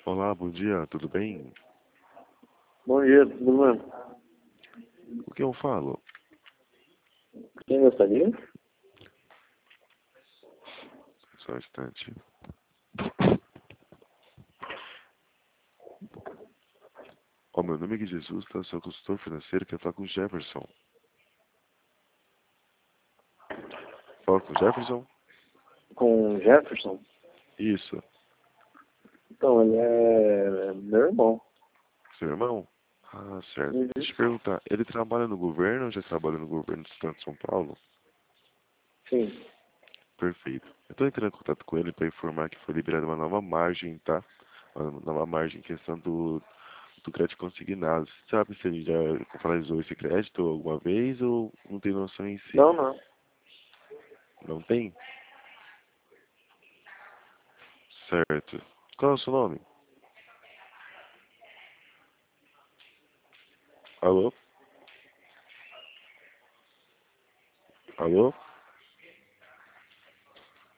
Olá, bom dia, tudo bem? Bom dia, tudo bem? O que eu falo? Quem gostaria? Só um instante. Meu nome é Jesus, tá? Sou consultor financeiro, quero falar com o Jefferson. Fala com o Jefferson? Com o Jefferson? Isso. Então, ele é meu irmão. Seu irmão? Ah, certo. Uhum. Deixa eu te perguntar, ele trabalha no governo ou já trabalha no governo do estado de São Paulo? Sim. Perfeito. Eu tô entrando em contato com ele para informar que foi liberada uma nova margem, tá? Uma nova margem em questão do crédito consignado. Você sabe se ele já finalizou esse crédito alguma vez ou não tem noção em si? Não, não. Não tem? Certo. Qual é o seu nome? Alô? Alô?